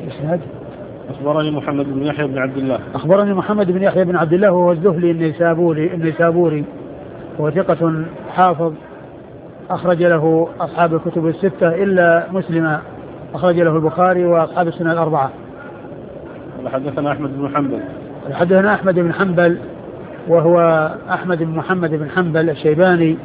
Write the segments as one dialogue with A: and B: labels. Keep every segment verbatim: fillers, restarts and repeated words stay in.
A: إسناد.
B: أخبرني محمد بن يحيى بن عبد الله
A: أخبرني محمد بن يحيى بن عبد الله وهو الذهلي النيسابوري النيسابوري هو ثقة حافظ أخرج له أصحاب الكتب الستة إلا مسلم أخرج له البخاري وأصحاب السنة الأربعة.
B: حدثنا أحمد بن حنبل
A: حدثنا أحمد بن حنبل وهو أحمد بن محمد بن حنبل الشيباني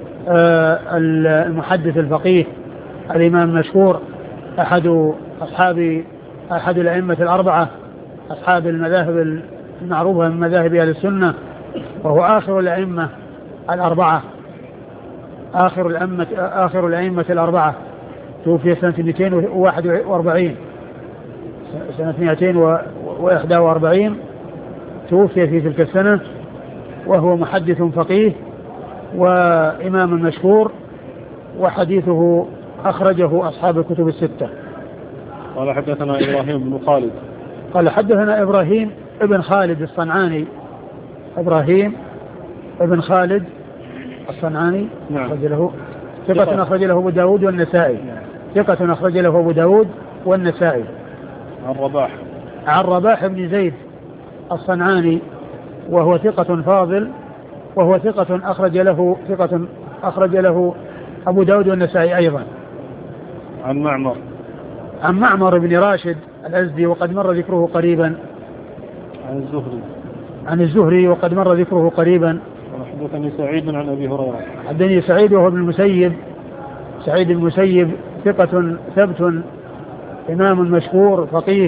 A: المحدث الفقيه الإمام المشهور أحد أصحاب أحد الأئمة الأربعة أصحاب المذاهب المعروفة من مذاهب أهل السنة، وهو آخر الأئمة الأربعة آخر الأئمة آخر الأئمة الأربعة توفي سنة مئتين وواحد وأربعين سنة مئتين وإحدى وأربعين توفي في تلك السنة، وهو محدث فقيه وإمام مشهور وحديثه أخرجه أصحاب الكتب الستة.
B: قال حدثنا إبراهيم بن خالد
A: قال حدثنا إبراهيم ابن خالد الصنعاني إبراهيم ابن خالد الصنعاني
B: نعم.
A: أخرج له ثقة أخرج له أبو داود والنسائي ثقة أخرج له أبو داود والنسائي.
B: عن رباح
A: عن رباح بن زيد الصنعاني وهو ثقة فاضل وهو ثقة أخرج له ثقة أخرج له أبو داود والنسائي أيضا.
B: عن معمر
A: عن معمر بن راشد الأزدي وقد مر ذكره قريبا.
B: عن الزهري
A: عن الزهري وقد مر ذكره قريبا.
B: حدثني سعيد عن أبي هريرة
A: حدثني سعيد وهو ابن المسيب سعيد بن المسيب ثقة ثبت إمام مشهور فقيه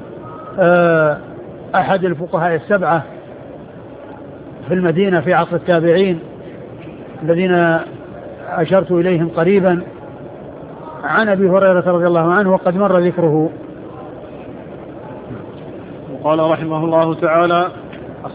A: أحد الفقهاء السبعة في المدينة في عصر التابعين الذين أشرت إليهم قريبا. عن أبي هريرة رضي الله عنه وقد مر ذكره.
B: وقال رحمه الله تعالى